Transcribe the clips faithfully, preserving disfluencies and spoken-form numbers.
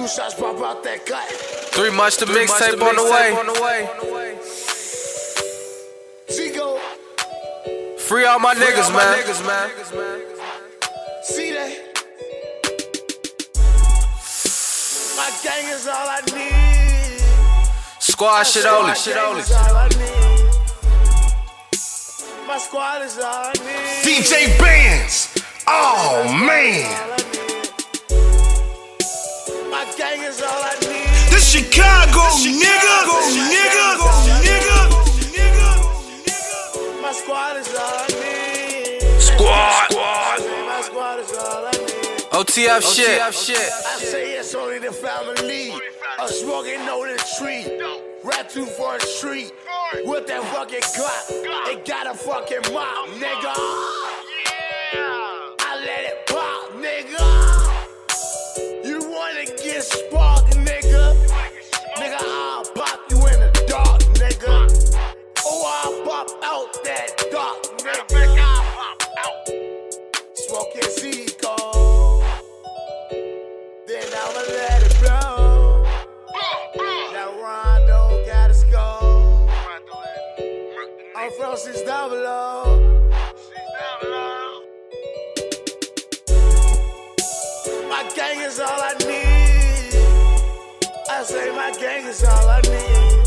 Two shots pop out that gut. Three much to mixtape on the way. On the way. Zico. Free all my niggas, all man. My niggas, man. See that? My gang is all I need. Squad shit only. Shit only. All I need. My squad is all I need. D J Bands. Oh man. My gang is all I need. This Chicago, nigga, nigga, nigga, nigga. My squad is all I need. Squad. My squad is all I need. O T F shit. I say it's only the family. A smoking on the tree. Rap two for a street. With that fucking clock. It got a fucking mop, nigga. I let it pop, nigga. You wanna get sparked, nigga? Nigga, I'll pop you in the dark, nigga. Oh, I'll pop out that dark, nigga. Smoking Zico. Then I'ma let it blow. Now Rondo got a score. I'm from six double O. My gang is all I need. I say my gang is all I need.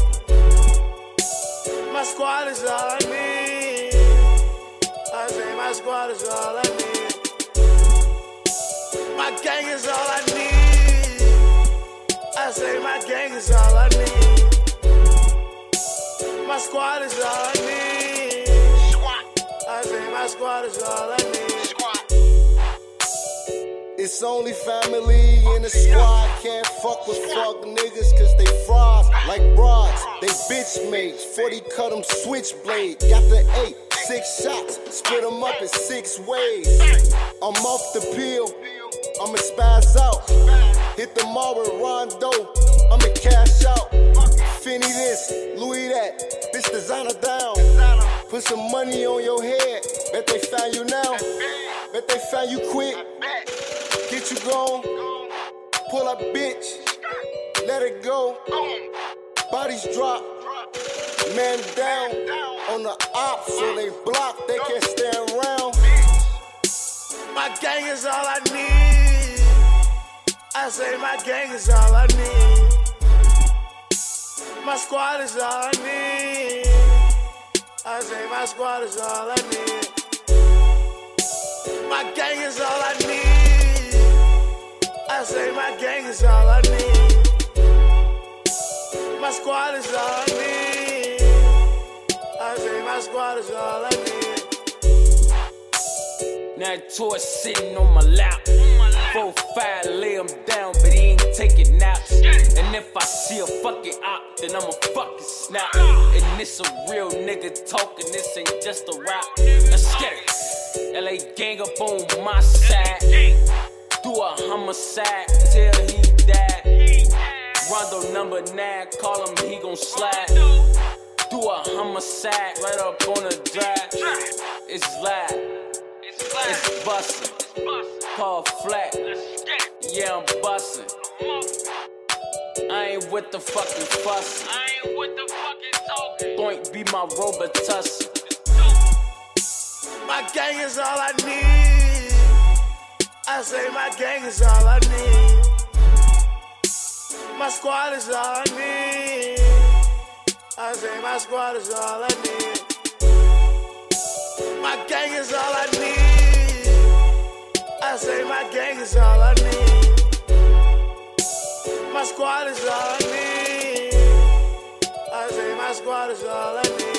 My squad is all I need. I say my squad is all I need. My gang is all I need. I say my gang is all I need. My squad is all I need. I say my squad is all I need. It's only family in the squad. Can't fuck with fuck niggas cause they frauds like broads. They bitch mates. forty cut them switchblade. Got the eight, six shots. Split them up in six ways. I'm off the pill. I'ma spaz out. Hit the mall with Rondo. I'ma cash out. Finny this, Louis that. Bitch designer down. Put some money on your head. Bet they found you now. Bet they found you quick. Get you gone. Pull up, bitch. Let it go. Bodies drop. Man down. On the ops, so they block. They can't stand around. My gang is all I need. I say my gang is all I need. My squad is all I need. I say my squad is all I need. My gang is all I need. I say my gang is all I need. My squad is all I need. I say my squad is all I need. Now that toy sitting on my lap. Four, five, lay him down, but he ain't taking naps. And if I see a fucking op, then I'ma fucking snap. And this a real nigga talking, this ain't just a rap. Let's get it. L A gang up on my side. Do a homicide till he died. Rondo number nine, call him, he gon' slide. Do a homicide right up on the drive. It's live, it's bustin'. Call flat, yeah, I'm bustin'. I ain't with the fucking fussin'. I ain't with the fucking talking. Point be my Robitussin'. My gang is all I need. I say my gang is all I need. My squad is all I need. I say my squad is all I need. My gang is all I need. I say my gang is all I need. My squad is all I need. I say my squad is all I need.